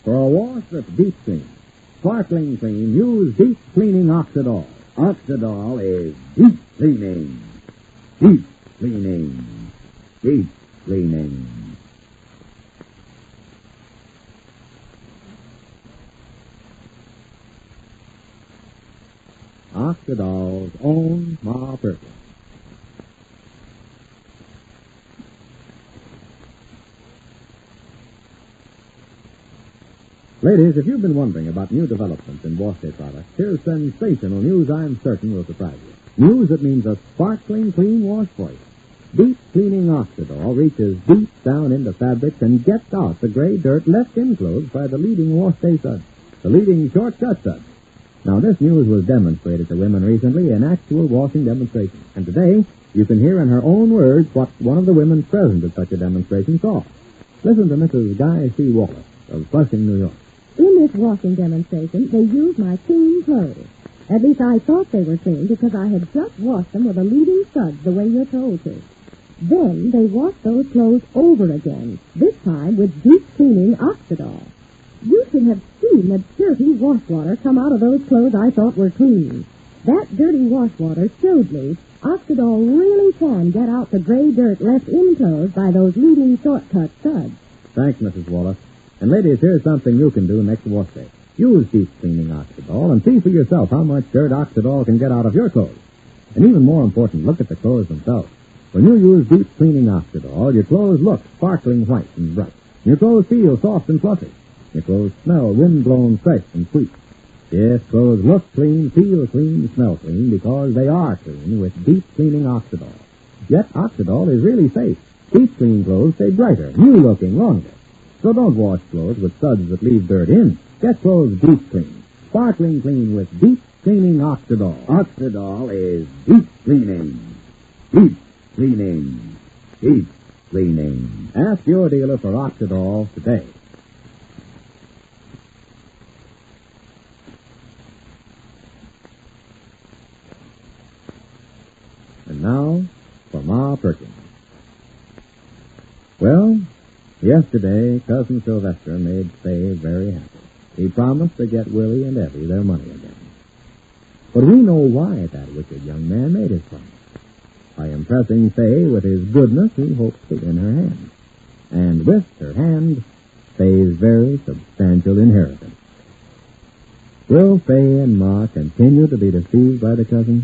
For a wash that's deep clean, sparkling clean, use deep cleaning Oxidol. Oxidol is deep cleaning. Deep cleaning. Deep cleaning. Oxidol's own Ma Perkins. Ladies, if you've been wondering about new developments in wash day products, here's sensational news I'm certain will surprise you. News that means a sparkling, clean wash for you. Deep cleaning Oxidol reaches deep down into fabrics and gets out the gray dirt left in clothes by the leading wash day suds, the leading shortcut suds. Now, this news was demonstrated to women recently in actual washing demonstrations, and today you can hear in her own words what one of the women present at such a demonstration saw. Listen to Mrs. Guy C. Wallace of Flushing, New York. In this washing demonstration, they used my clean clothes. At least I thought they were clean because I had just washed them with a leading suds the way you're told to. Then they washed those clothes over again, this time with deep cleaning Oxidol. You should have seen the dirty wash water come out of those clothes I thought were clean. That dirty wash water showed me Oxidol really can get out the gray dirt left in clothes by those leading shortcut suds. Thanks, Mrs. Wallace. And ladies, here's something you can do next wash day. Use deep cleaning Oxidol and see for yourself how much dirt Oxidol can get out of your clothes. And even more important, look at the clothes themselves. When you use deep cleaning Oxidol, your clothes look sparkling white and bright. Your clothes feel soft and fluffy. Your clothes smell wind-blown fresh and sweet. Yes, clothes look clean, feel clean, smell clean because they are clean with deep cleaning Oxidol. Yet Oxidol is really safe. Deep clean clothes stay brighter, new-looking longer. So don't wash clothes with suds that leave dirt in. Get clothes deep clean, sparkling clean with deep cleaning Oxidol. Oxidol is deep cleaning. Deep cleaning. Deep cleaning. Ask your dealer for Oxidol today. And now for Ma Perkins. Well, yesterday, Cousin Sylvester made Fay very happy. He promised to get Willie and Evie their money again. But we know why that wicked young man made his promise. By impressing Fay with his goodness, he hopes to win her hand. And with her hand, Fay's very substantial inheritance. Will Fay and Ma continue to be deceived by the cousin?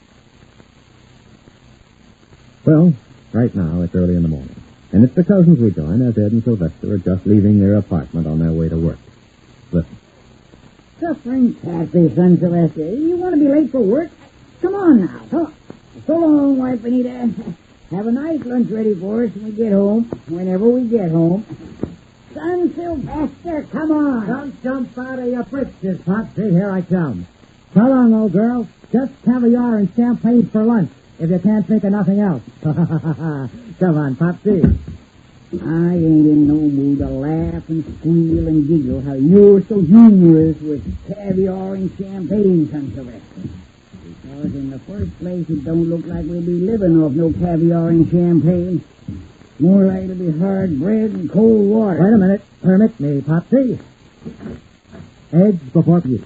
Well, right now it's early in the morning. And it's the cousins we join as Ed and Sylvester are just leaving their apartment on their way to work. Listen. Suffering Kathy, son Sylvester. You want to be late for work? Come on now. So long, wife Anita. Have a nice lunch ready for us when we get home, whenever we get home. Son Sylvester, come on. Don't jump out of your britches, Popsy. Here I come. So long, old girl. Just caviar and champagne for lunch, if you can't think of nothing else. Come on, Popsy. I ain't in no mood to laugh and squeal and giggle how you're so humorous with caviar and champagne, son Sylvester. Because in the first place, it don't look like we'll be living off no caviar and champagne. More like it'll be hard bread and cold water. Wait a minute. Permit me, Popsy. Eggs before you.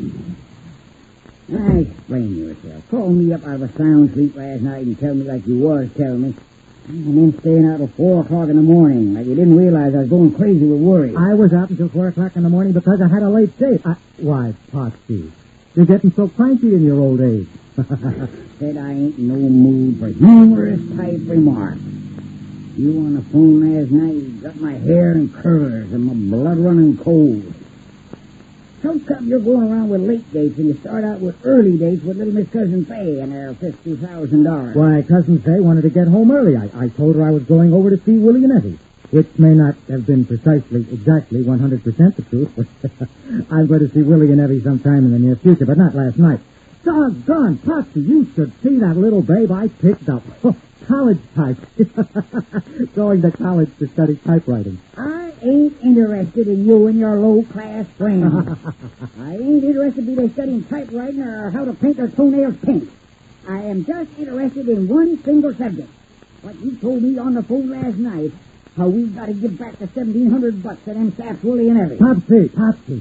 Now, explain yourself. Call me up out of a sound sleep last night and tell me like you was telling me. And then staying out till 4 o'clock in the morning, like you didn't realize I was going crazy with worry. I was out until 4 o'clock in the morning because I had a late date. Why, Popsy, you're getting so cranky in your old age. Said I ain't in no mood for humorous type remarks. You on the phone last night got my hair in curlers and my blood running cold. How come you're going around with late dates and you start out with early dates with little Miss Cousin Fay and her $50,000? Why, Cousin Fay wanted to get home early. I told her I was going over to see Willie and Evie, which may not have been exactly 100% the truth, but I'm going to see Willie and Evie sometime in the near future, but not last night. Doggone, Popsy, you should see that little babe I picked up. College type. Going to college to study typewriting. I ain't interested in you and your low-class friends. I ain't interested in they studying typewriting or how to paint their toenails pink. I am just interested in one single subject. What you told me on the phone last night how we got to give back the $1,700 to them saps, Willie and Evie. Popsy.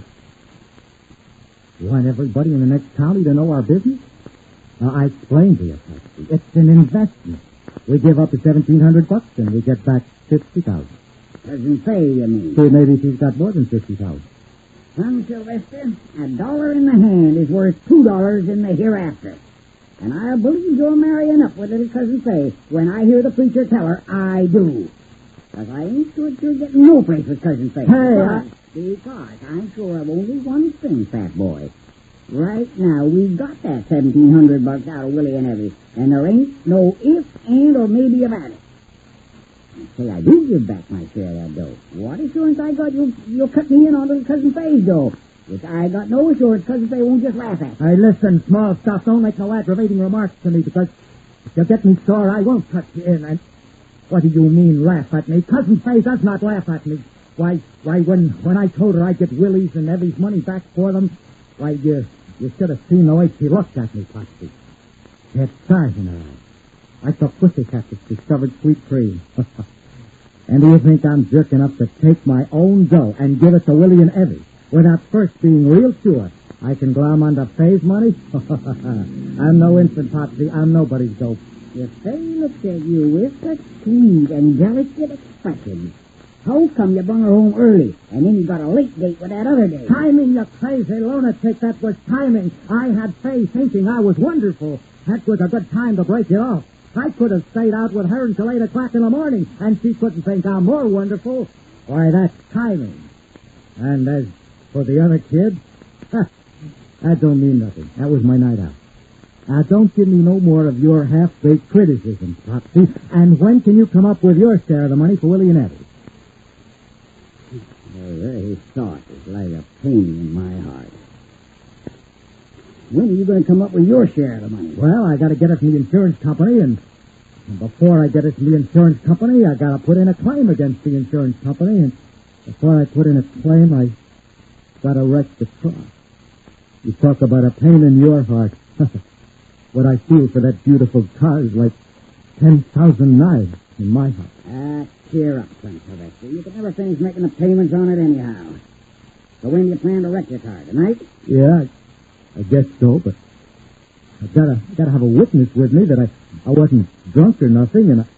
You want everybody in the next county to know our business? Now, I explained to you, Popsy. It's an investment. We give up the $1,700 and we get back $50,000. Cousin Fay, you mean? So maybe she's got more than $50,000. Son Sylvester, $1 in the hand is worth $2 in the hereafter. And I believe you're marrying up with little Cousin Fay. When I hear the preacher tell her, I do. Because I ain't sure you're getting no place with Cousin Fay. Because I'm sure of only one thing, fat boy. Right now, we've got that $1,700 out of Willie and Evie, and there ain't no if, and, or maybe about it. Say, I do give back my share of that dough. What assurance I got you'll cut me in on little Cousin Fay's dough? Which I got no assurance Cousin Fay won't just laugh at. Hey, listen, small stuff, don't make no aggravating remarks to me, because if you get me sore, I won't cut you in. And what do you mean, laugh at me? Cousin Fay does not laugh at me. Why, when I told her I'd get Willie's and Evie's money back for them, why, you should have seen the way she looked at me, Popsy. She had stars in her eyes. I saw pussycat that discovered sweet cream. And do you think I'm jerk enough to take my own dough and give it to Willie and Evie without first being real sure I can glom onto Fay's money? I'm no infant, Popsy. I'm nobody's dope. If Fay looks at you with such sweet and delicate expressions, how come you bring her home early, and then you got a late date with that other day? Timing, you crazy lunatic. That was timing. I had Fay thinking I was wonderful. That was a good time to break it off. I could have stayed out with her until 8 o'clock in the morning, and she couldn't think I'm more wonderful. Why, that's timing. And as for the other kid, that don't mean nothing. That was my night out. Now, don't give me no more of your half-baked criticism, Popsy. And when can you come up with your share of the money for Willie and Evie? The very thought is like a pain in my heart. When are you going to come up with your share of the money? Well, I got to get it from the insurance company, and before I get it from the insurance company, I got to put in a claim against the insurance company, and before I put in a claim, I got to wreck the car. You talk about a pain in your heart. What I feel for that beautiful car is like 10,000 knives in my heart. Cheer up, son Sylvester. You can never finish making the payments on it anyhow. So when do you plan to wreck your car? Tonight? Yeah, I guess so, but I gotta have a witness with me that I wasn't drunk or nothing, and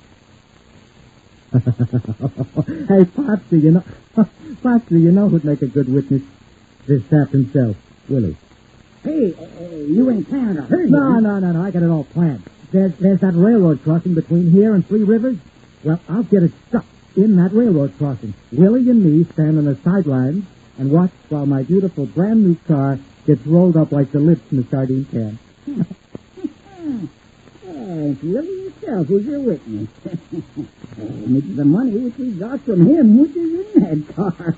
Hey, Popsy, Popsy, you know who'd make a good witness? This sap himself, Willie. Hey, you ain't planning to hurt him. No, I got it all planned. There's that railroad crossing between here and Three Rivers. Well, I'll get it stuck in that railroad crossing. Willie and me stand on the sidelines and watch while my beautiful brand new car gets rolled up like the lips in a sardine can. It's Willie himself who's your witness. And it's the money which we got from him which is in that car.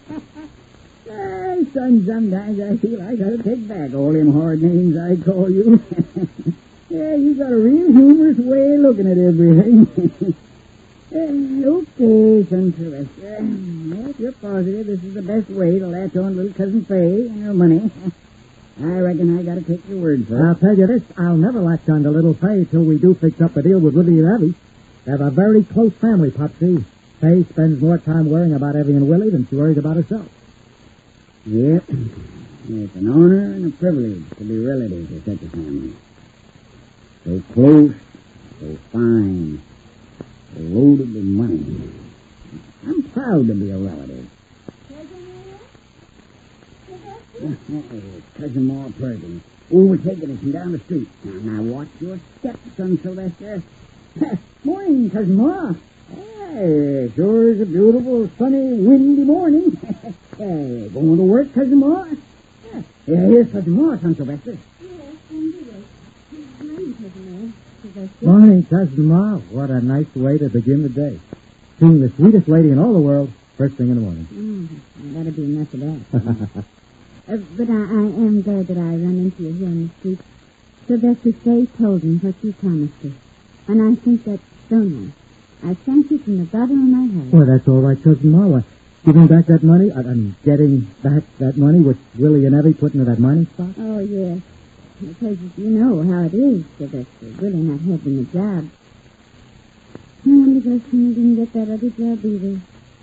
Son, sometimes I feel I gotta take back all them hard names I call you. Yeah, you got a real humorous way of looking at everything. Okay, son Sylvester. If you're positive this is the best way to latch on little Cousin Fay and her money, I reckon I gotta take your word for it. I'll tell you this, I'll never latch on to little Fay till we do fix up a deal with Willie and Evie. They have a very close family, Popsy. Fay spends more time worrying about Evie and Willie than she worries about herself. Yep. It's an honor and a privilege to be relative to such a family. So close, so fine, so loaded with money. I'm proud to be a relative. Cousin Ma Perkins, overtaking us from down the street. Now watch your steps, son Sylvester. Morning, Cousin Ma. Hey, sure is a beautiful, sunny, windy morning. Hey, going to work, Cousin Ma? Yeah. Here's Cousin Ma, son Sylvester. Yes, indeed. Morning, Cousin Ma. Morning, Cousin Ma. What a nice way to begin the day. Seeing the sweetest lady in all the world first thing in the morning. That'll be enough of that. But I am glad that I run into you here in the street. Sylvester Fay told me what you promised her. And I think that's so nice. I thank you from the bottom of my heart. Well, that's all right, Cousin Ma. Giving back that money, getting back that money which Willie and Evie put into that mining stock? Oh, yes. Because you know how it is, Sylvester. Willie not having a job. And only person who didn't get that other job either.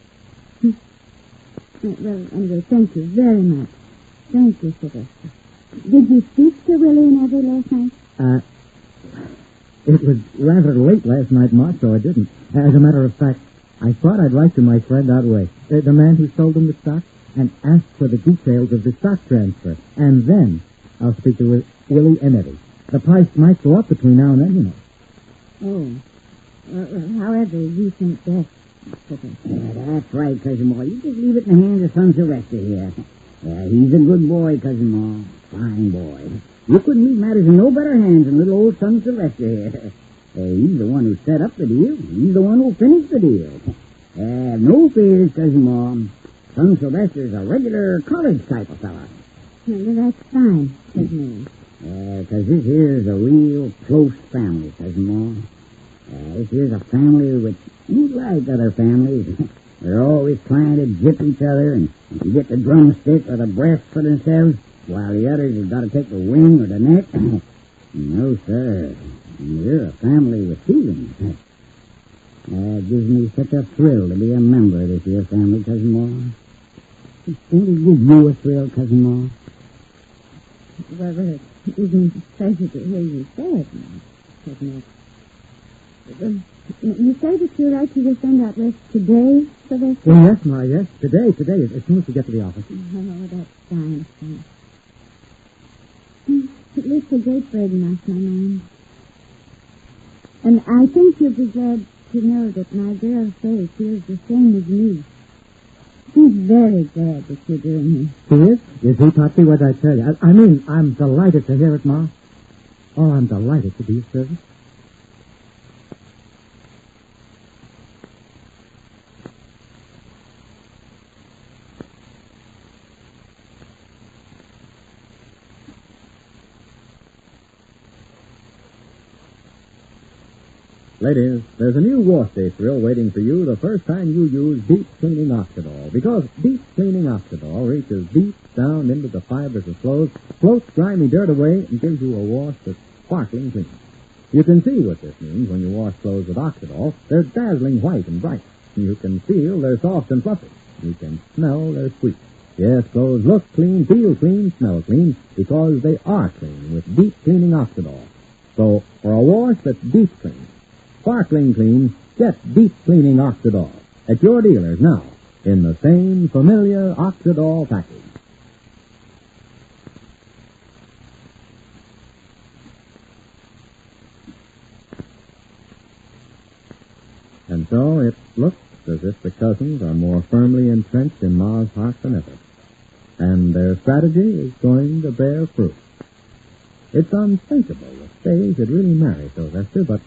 Well, anyway, thank you very much. Thank you, Sylvester. Did you speak to Willie and Evie last night? It was rather late last night, Ma, so I didn't. As a matter of fact, I thought I'd write to my friend that way, the man who sold him the stock, and ask for the details of the stock transfer. And then I'll speak to Willie and Eddie. The price might go up between now and then, you know. Oh. Well, however you think best. Yeah, that's right, Cousin Ma. You just leave it in the hands of son Sylvester here. Yeah, he's a good boy, Cousin Ma. Fine boy. You couldn't leave matters in no better hands than little old son Sylvester here. He's the one who set up the deal. He's the one who finished the deal. No fears, Cousin Ma. Son Sylvester's a regular college type of fella. Well, that's fine, Cousin Ma. Because this here's a real close family, Cousin Ma. This here's a family which ain't like other families. They're always trying to jip each other and get the drumstick or the breast for themselves, while the others have got to take the wing or the neck. No, sir. You're a family with feelings. It gives me such a thrill to be a member of this here family, Cousin Ma. Won't it give you a thrill, Cousin Ma? Well, it isn't a pleasure to hear you say it, Cousin Ma. You say that you'd like to send out west today, Sylvester? Well, yes, Ma, yes. Today, as soon as we get to the office. Oh, that's fine. At least a great burden off my mind. And I think you'll be glad to know that my girl Faye feels the same as me. She's very glad that you're doing this. She is? Is he, Patsy? What did I tell you? I mean, I'm delighted to hear it, Ma. Oh, I'm delighted to be of service. Ladies, there's a new wash day thrill waiting for you the first time you use Deep Cleaning Oxidol, because Deep Cleaning Oxidol reaches deep down into the fibers of clothes, floats grimy dirt away, and gives you a wash that's sparkling clean. You can see what this means when you wash clothes with Oxidol. They're dazzling white and bright. You can feel they're soft and fluffy. You can smell they're sweet. Yes, clothes look clean, feel clean, smell clean, because they are clean with Deep Cleaning Oxidol. So, for a wash that's deep clean, sparkling clean, get Deep Cleaning Oxidol at your dealers now in the same familiar Oxidol package. And so it looks as if the cousins are more firmly entrenched in Ma's heart than ever, and their strategy is going to bear fruit. It's unthinkable that Faye should really marry Sylvester, but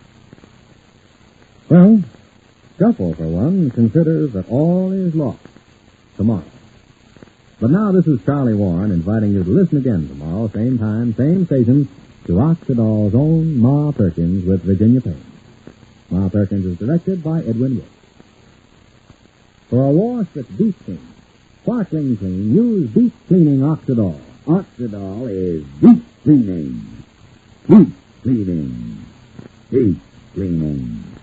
well, Scuffle, for one, considers that all is lost tomorrow. But now this is Charlie Warren inviting you to listen again tomorrow, same time, same station, to Oxidol's own Ma Perkins with Virginia Payne. Ma Perkins is directed by Edwin Witt. For a wash that's deep clean, sparkling clean, use Deep Cleaning Oxidol. Oxidol is deep cleaning. Deep cleaning. Deep cleaning.